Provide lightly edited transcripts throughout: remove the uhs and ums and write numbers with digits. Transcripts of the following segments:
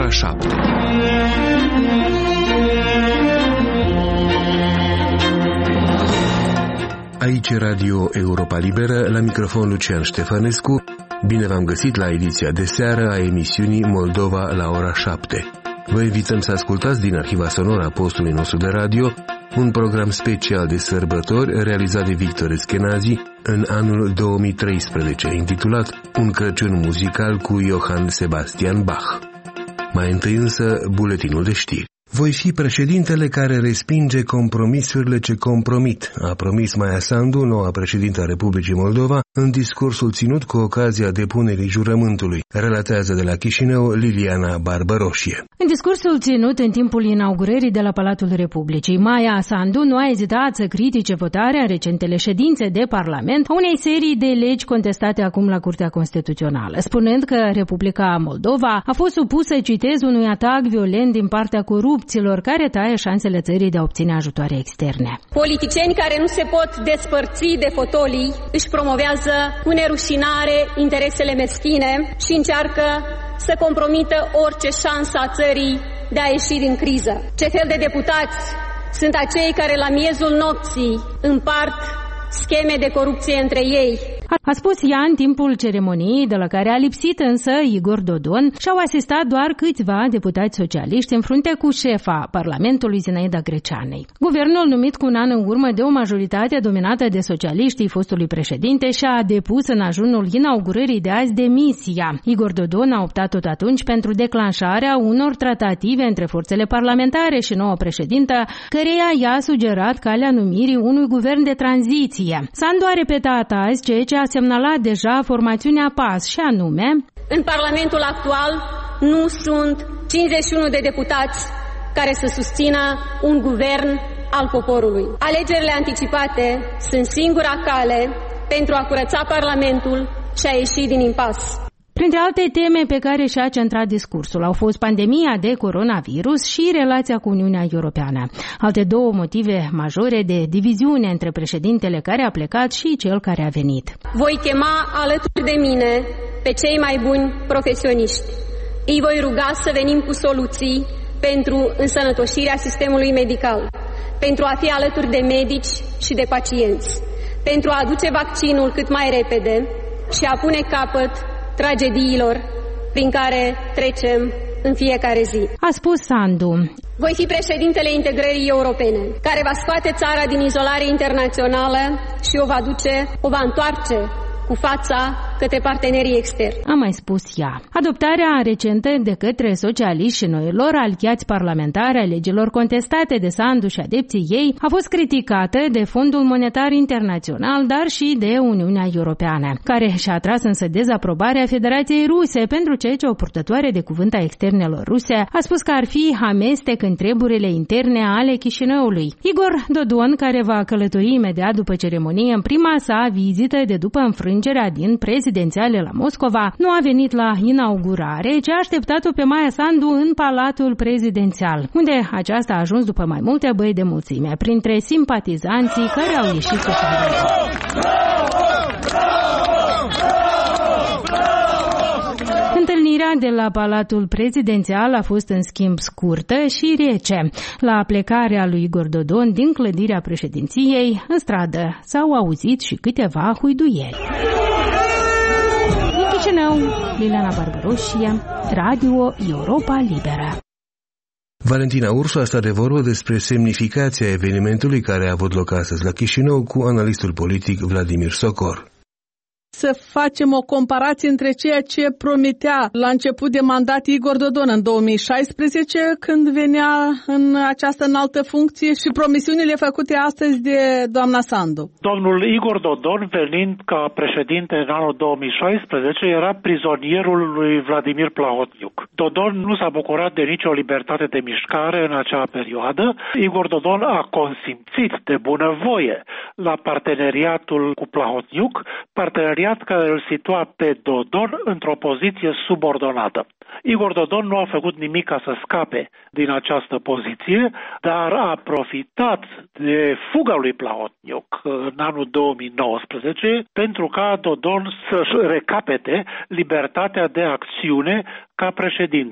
ora 7. Aici Radio Europa Liberă, la microfon Lucian Ștefănescu. Bine v-am găsit la ediția de seară a emisiunii Moldova la ora 7. Vă invităm să ascultați din arhiva sonoră a postului nostru de radio un program special de sărbători realizat de Victor Eschenazi în anul 2013, intitulat Un Crăciun muzical cu Johann Sebastian Bach. Mai întâi însă, buletinul de știri. Voi fi președintele care respinge compromisurile ce compromit, a promis Maia Sandu, noua președintă a Republicii Moldova, în discursul ținut cu ocazia depunerii jurământului, relatează de la Chișinău Liliana Barbăroșie. În discursul ținut în timpul inaugurării de la Palatul Republicii, Maia Sandu nu a ezitat să critique votarea în recentele ședințe de Parlament a unei serii de legi contestate acum la Curtea Constituțională, spunând că Republica Moldova a fost supusă, citez, unui atac violent din partea corupților care taie șansele țării de a obține ajutoare externe. Politicieni care nu se pot despărți de fotolii își promovează cu nerușinare interesele meschine și încearcă să compromită orice șansă a țării de a ieși din criză. Ce fel de deputați sunt acei care la miezul nopții împart scheme de corupție între ei? A spus ea în timpul ceremoniei, de la care a lipsit însă Igor Dodon și au asistat doar câțiva deputați socialiști în frunte cu șefa Parlamentului Zinaida Greceanei. Guvernul, numit cu un an în urmă de o majoritate dominată de socialiștii fostului președinte, și-a depus în ajunul inaugurării de azi demisia. Igor Dodon a optat tot atunci pentru declanșarea unor tratative între forțele parlamentare și noua președintă, căreia i-a sugerat calea numirii unui guvern de tranziție. Sandu a repetat azi ceea ce a semnalat deja formațiunea PAS, și anume: în Parlamentul actual nu sunt 51 de deputați care să susțină un guvern al poporului. Alegerile anticipate sunt singura cale pentru a curăța Parlamentul și a ieși din impas. Printre alte teme pe care și-a centrat discursul au fost pandemia de coronavirus și relația cu Uniunea Europeană. Alte două motive majore de diviziune între președintele care a plecat și cel care a venit. Voi chema alături de mine pe cei mai buni profesioniști. Îi voi ruga să venim cu soluții pentru însănătoșirea sistemului medical, pentru a fi alături de medici și de pacienți, pentru a aduce vaccinul cât mai repede și a pune capăt tragediilor prin care trecem în fiecare zi. A spus Sandu. Voi fi președintele integrării europene, care va scoate țara din izolare internațională și o va întoarce cu fața către partenerii externi. A mai spus ea. Adoptarea recentă de către socialiști și noilor aliați parlamentari a legilor contestate de Sandu și adepții ei a fost criticată de Fondul Monetar Internațional, dar și de Uniunea Europeană, care și-a atras însă dezaprobarea Federației Ruse pentru ceea ce o purtătoare de cuvânt a externelor ruse a spus că ar fi amestec în treburile interne ale Chișinăului. Igor Dodon, care va călători imediat după ceremonie în prima sa vizită de după înfrângerea din prezidențiale la Moscova, nu a venit la inaugurare, ci a așteptat-o pe Maia Sandu în Palatul Prezidențial, unde aceasta a ajuns după mai multe băi de mulțime, printre simpatizanții care au ieșit cu fără. Întâlnirea de la Palatul Prezidențial a fost în schimb scurtă și rece. La plecarea lui Igor Dodon din clădirea președinției, în stradă s-au auzit și câteva huiduieri. Din Chișinău, Liliana Barbăroșie, Radio Europa Liberă. Valentina Ursu a stat de vorbă despre semnificația evenimentului care a avut loc astăzi la Chișinău cu analistul politic Vladimir Socor. Să facem o comparație între ceea ce promitea la început de mandat Igor Dodon în 2016, când venea în această înaltă funcție, și promisiunile făcute astăzi de doamna Sandu. Domnul Igor Dodon, venind ca președinte în anul 2016, era prizonierul lui Vladimir Plahotniuc. Dodon nu s-a bucurat de nicio libertate de mișcare în acea perioadă. Igor Dodon a consimțit de bunăvoie la parteneriatul cu Plahotniuc, parteneriat care îl situa pe Dodon într-o poziție subordonată. Igor Dodon nu a făcut nimic ca să scape din această poziție, dar a profitat de fuga lui Plahotniuc în anul 2019 pentru ca Dodon să-și recapete libertatea de acțiune ca președinte.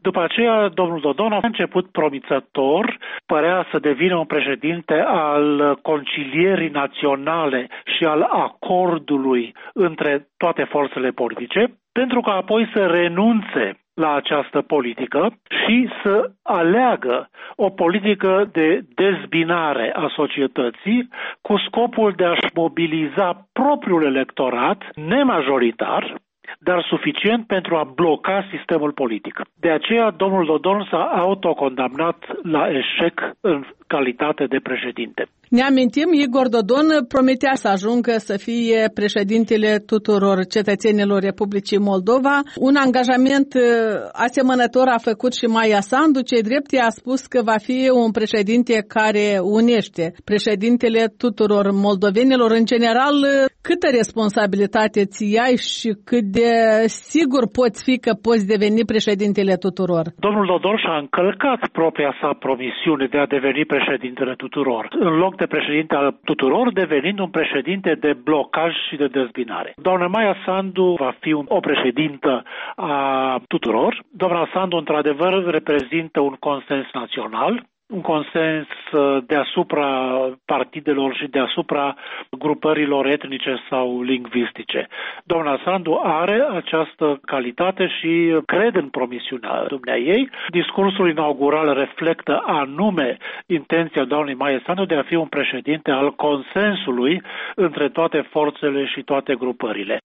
După aceea, domnul Dodon a început promițător, părea să devină un președinte al concilierii naționale și al acordului între toate forțele politice, pentru că apoi să renunțe la această politică și să aleagă o politică de dezbinare a societății cu scopul de a-și mobiliza propriul electorat nemajoritar, dar suficient pentru a bloca sistemul politic. De aceea, domnul Dodon s-a autocondamnat la eșec în calitate de președinte. Ne amintim, Igor Dodon promitea să ajungă să fie președintele tuturor cetățenilor Republicii Moldova. Un angajament asemănător a făcut și Maia Sandu. Ce drept, ea a spus că va fi un președinte care unește, președintele tuturor moldovenilor. În general, câtă responsabilitate ți ai și cât de sigur poți fi că poți deveni președintele tuturor? Domnul Dodon și-a încălcat propria sa promisiune de a deveni președintele tuturor. În loc de președinte al tuturor, devenind un președinte de blocaj și de dezbinare. Doamna Maia Sandu va fi o președintă a tuturor. Doamna Sandu, într-adevăr, reprezintă un consens național, un consens deasupra partidelor și deasupra grupărilor etnice sau lingvistice. Doamna Sandu are această calitate și crede în promisiunea dumneaei. Discursul inaugural reflectă anume intenția doamnei Maia Sandu de a fi un președinte al consensului între toate forțele și toate grupările.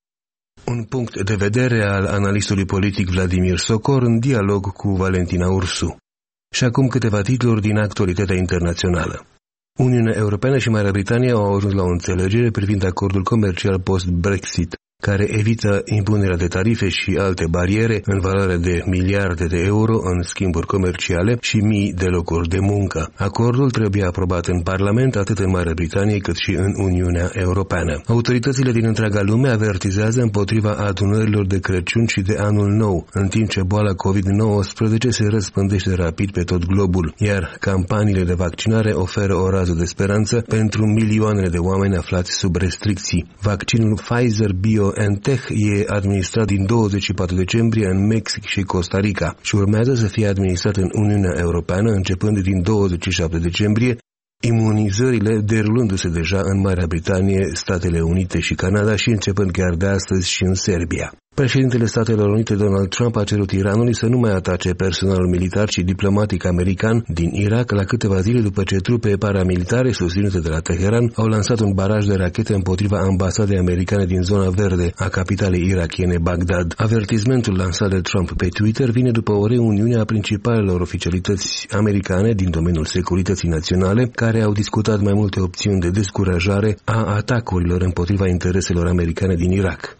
Un punct de vedere al analistului politic Vladimir Socor în dialog cu Valentina Ursu. Și acum câteva titluri din actualitatea internațională. Uniunea Europeană și Marea Britanie au ajuns la o înțelegere privind acordul comercial post-Brexit, care evită impunerea de tarife și alte bariere în valoare de miliarde de euro în schimburi comerciale și mii de locuri de muncă. Acordul trebuie aprobat în Parlament atât în Marea Britanie cât și în Uniunea Europeană. Autoritățile din întreaga lume avertizează împotriva adunărilor de Crăciun și de Anul Nou, în timp ce boala COVID-19 se răspândește rapid pe tot globul, iar campaniile de vaccinare oferă o rază de speranță pentru milioanele de oameni aflați sub restricții. Vaccinul Pfizer-BioNTech e administrat din 24 decembrie în Mexic și Costa Rica și urmează să fie administrat în Uniunea Europeană începând din 27 decembrie, imunizările derulându-se deja în Marea Britanie, Statele Unite și Canada și începând chiar de astăzi și în Serbia. Președintele Statelor Unite Donald Trump a cerut Iranului să nu mai atace personalul militar și diplomatic american din Irak la câteva zile după ce trupe paramilitare susținute de la Teheran au lansat un baraj de rachete împotriva ambasadei americane din zona verde a capitalei irakiene Bagdad. Avertismentul lansat de Trump pe Twitter vine după o reuniune a principalelor oficialități americane din domeniul securității naționale, care au discutat mai multe opțiuni de descurajare a atacurilor împotriva intereselor americane din Irak.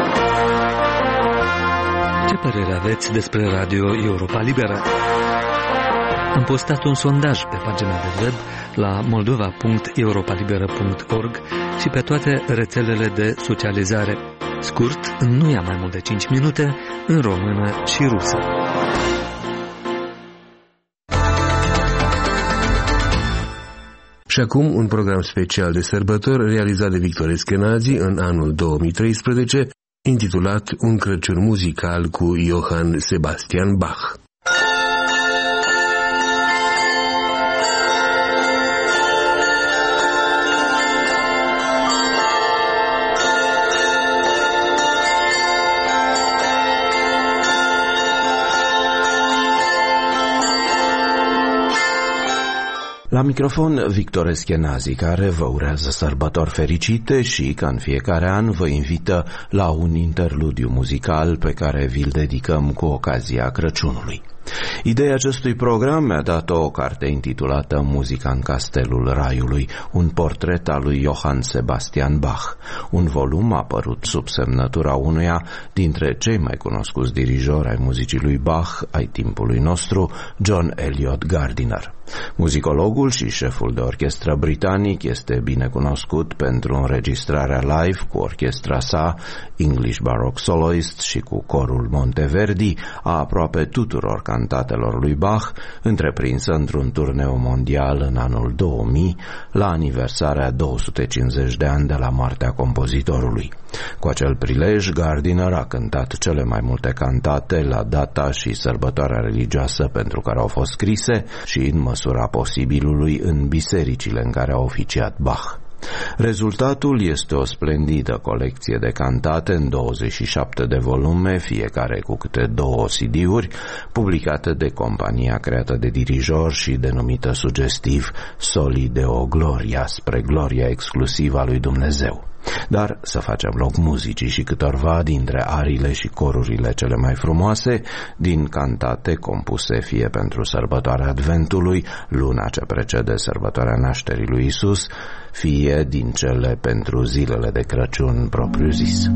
Ce părere aveți despre Radio Europa Liberă? Am postat un sondaj pe pagina de web la moldova.europalibera.org și pe toate rețelele de socializare. Scurt, nu ia mai mult de 5 minute, în română și rusă. Și acum un program special de sărbători realizat de Victor Eschenazi în anul 2013, intitulat Un Crăciun muzical cu Johann Sebastian Bach. La microfon Victor Eschenazi, care vă urează sărbători fericite și, ca în fiecare an, vă invită la un interludiu muzical pe care vi-l dedicăm cu ocazia Crăciunului. Ideea acestui program mi-a dat o carte intitulată Muzica în Castelul Raiului, un portret al lui Johann Sebastian Bach, un volum apărut sub semnătura unuia dintre cei mai cunoscuți dirijori ai muzicii lui Bach ai timpului nostru, John Eliot Gardiner. Muzicologul și șeful de orchestră britanic este bine cunoscut pentru înregistrarea live cu orchestra sa, English Baroque Soloists, și cu corul Monteverdi a aproape tuturor cantatelor lui Bach, întreprinsă într-un turneu mondial în anul 2000, la aniversarea 250 de ani de la moartea compozitorului. Cu acel prilej, Gardiner a cântat cele mai multe cantate la data și sărbătoarea religioasă pentru care au fost scrise și, în măsura posibilului, în bisericile în care a oficiat Bach. Rezultatul este o splendidă colecție de cantate în 27 de volume, fiecare cu câte 2 CD-uri, publicate de compania creată de dirijor și denumită sugestiv Soli Deo Gloria, spre gloria exclusivă a lui Dumnezeu. Dar să facem loc muzicii și câtorva dintre ariile și corurile cele mai frumoase din cantate compuse fie pentru sărbătoarea Adventului, luna ce precede sărbătoarea nașterii lui Isus, fie din cele pentru zilele de Crăciun propriu-zis.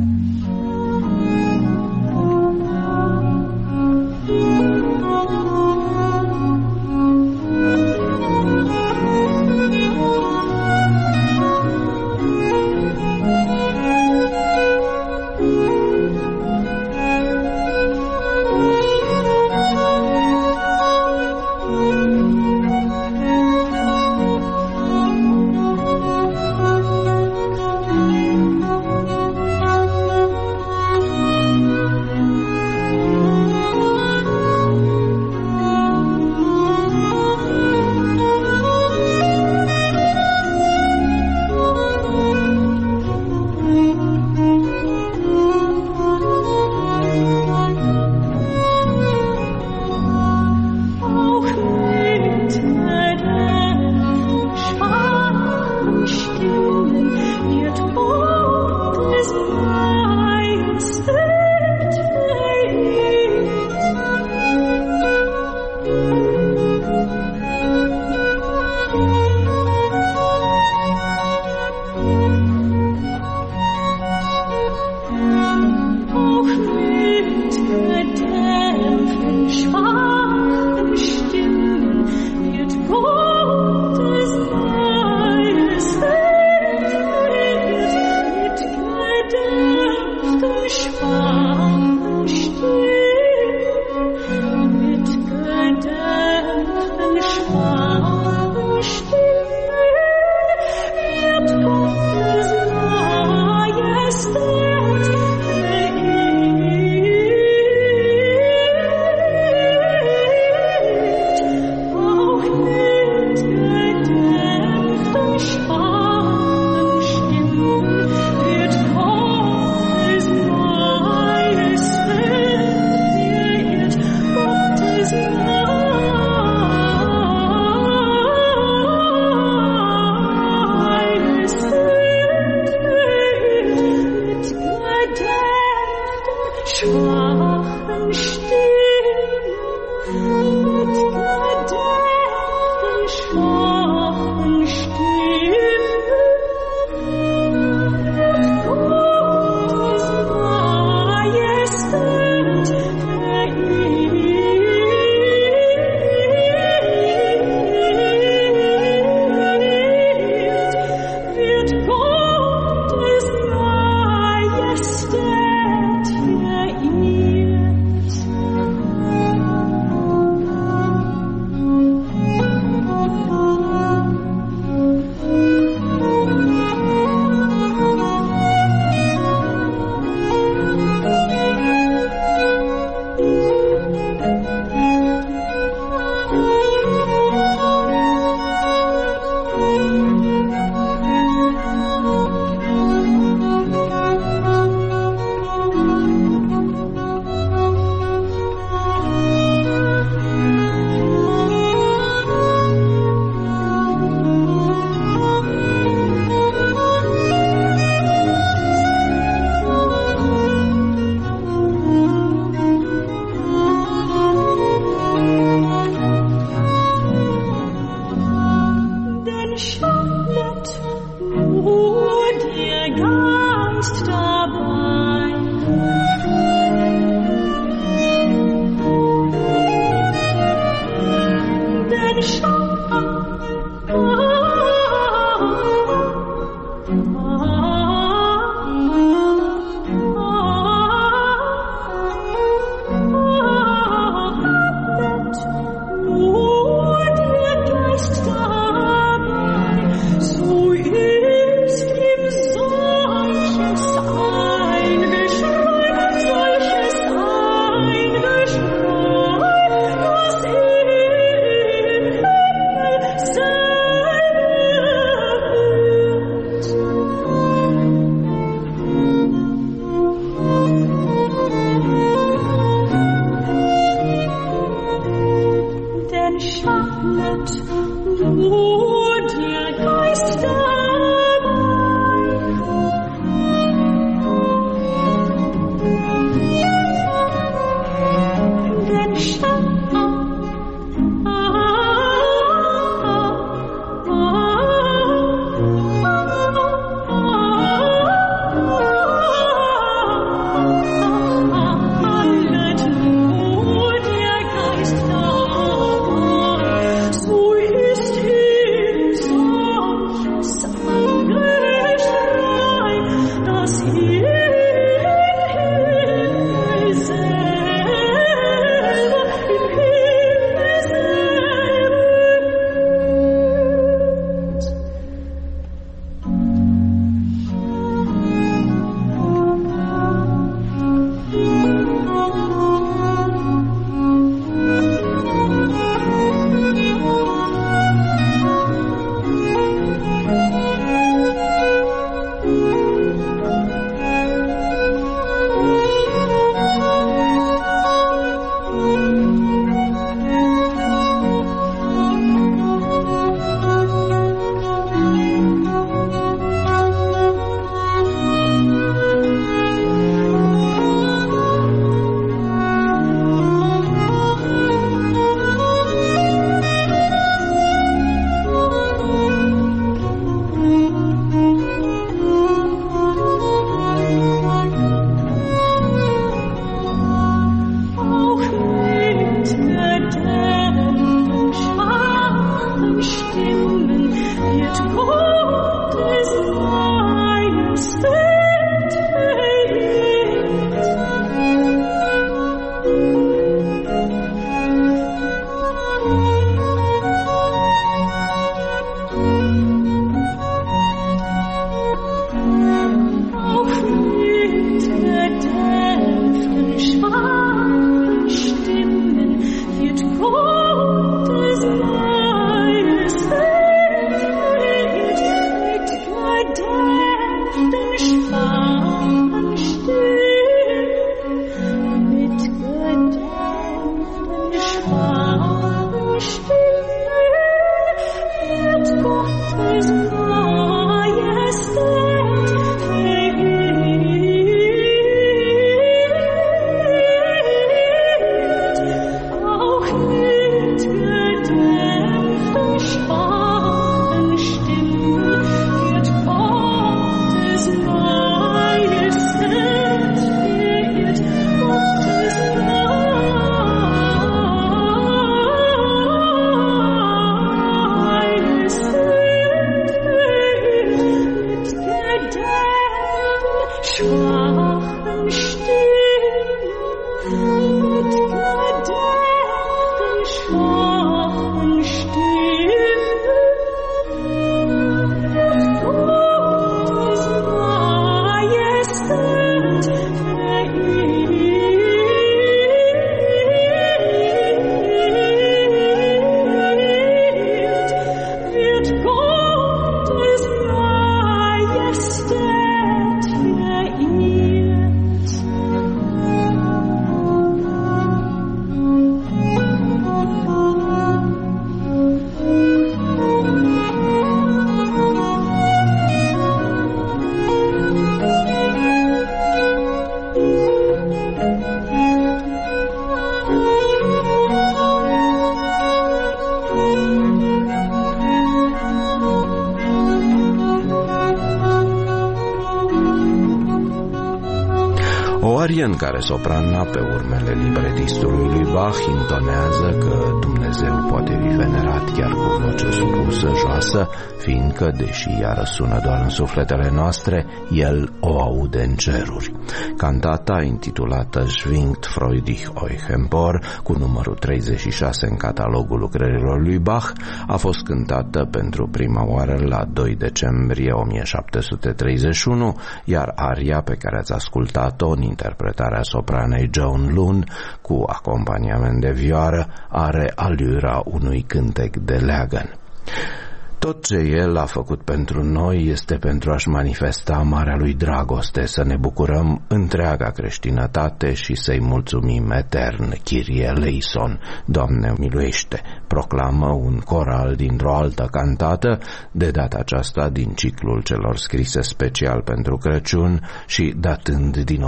O arie în care soprana, pe urmele libretistului lui Bach, intonează că Dumnezeu poate fi venerat chiar cu voce supusă, joasă, fiindcă, deși ea răsună doar în sufletele noastre, El o aude în ceruri. Cantata, intitulată Schwingt freudig euch empor, cu numărul 36 în catalogul lucrărilor lui Bach, a fost cântată pentru prima oară la 2 decembrie 1731, iar aria pe care ați ascultat-o în interpretarea sopranei Joan Lune, cu acompaniament de vioară, are alura unui cântec de leagăn. Tot ce El a făcut pentru noi este pentru a-și manifesta marea lui dragoste, să ne bucurăm întreaga creștinătate și să-i mulțumim etern. Kyrie eleison, Doamne miluiește, proclamă un coral dintr-o altă cantată, de data aceasta din ciclul celor scrise special pentru Crăciun și datând din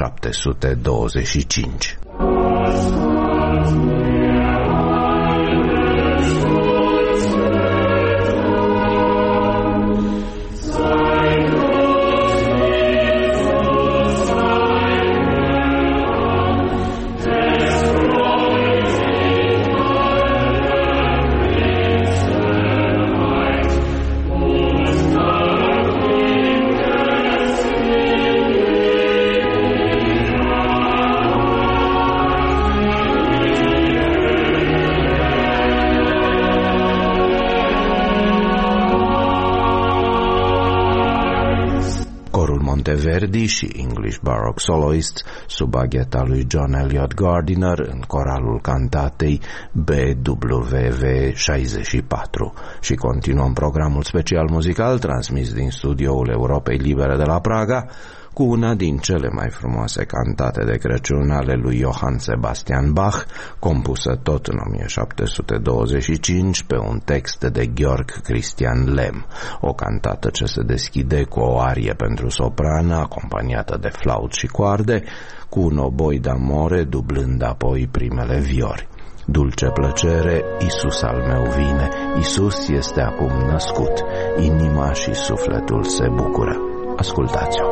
1725. Monteverdi și English Baroque Soloists sub agheta lui John Eliot Gardiner în coralul cantatei BWV 64. Și continuăm programul special muzical transmis din studioul Europei Libere de la Praga cu una din cele mai frumoase cantate de Crăciun ale lui Johann Sebastian Bach, compusă tot în 1725 pe un text de Georg Christian Lem, o cantată ce se deschide cu o arie pentru soprană acompaniată de flaut și coarde, cu un oboi d'amore dublând apoi primele viori. Dulce plăcere, Iisus al meu vine, Iisus este acum născut, inima și sufletul se bucură. Ascultați-o!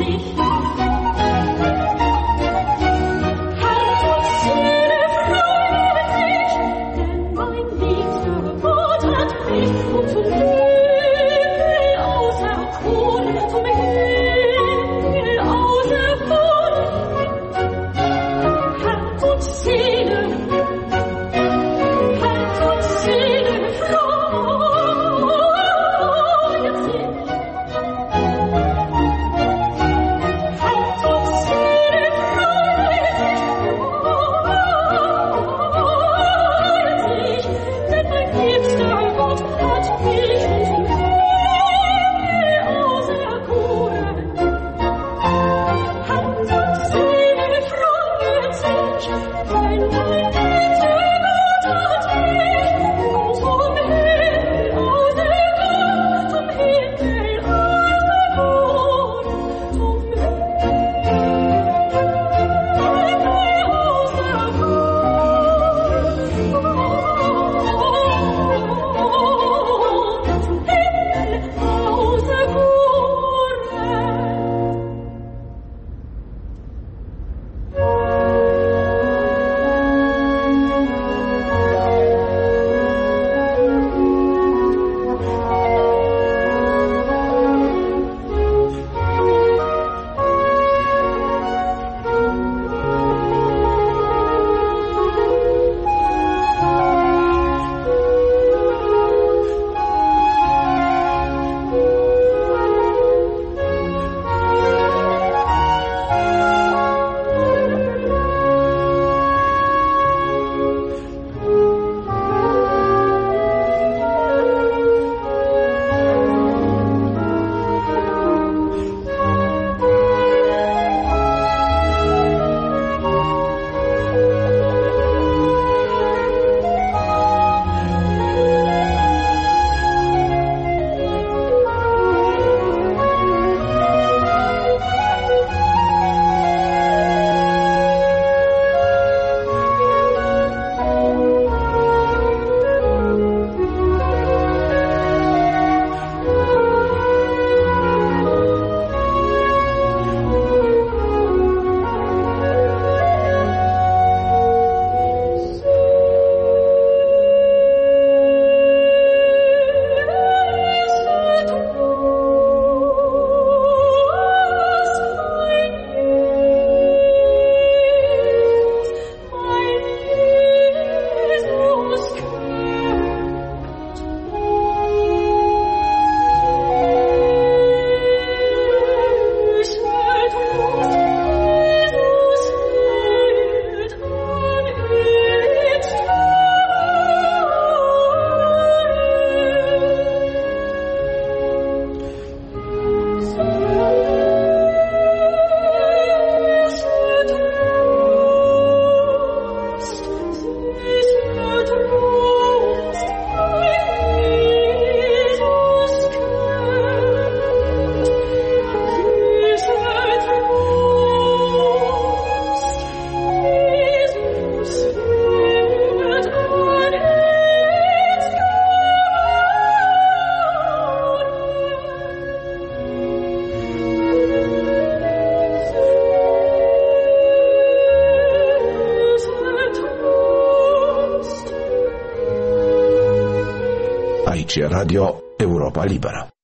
Aici Radio Europa Liberă.